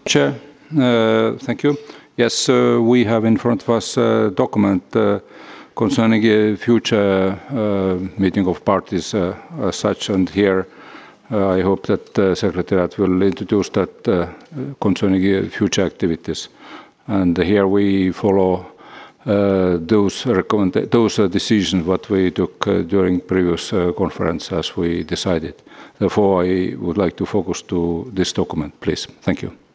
Chair. Thank you. Yes, we have in front of us a document concerning a future meeting of parties as such, and here I hope that the Secretariat will introduce that concerning future activities. And here we follow those decisions what we took during previous conference as we decided. Therefore, I would like to focus to this document, please. Thank you.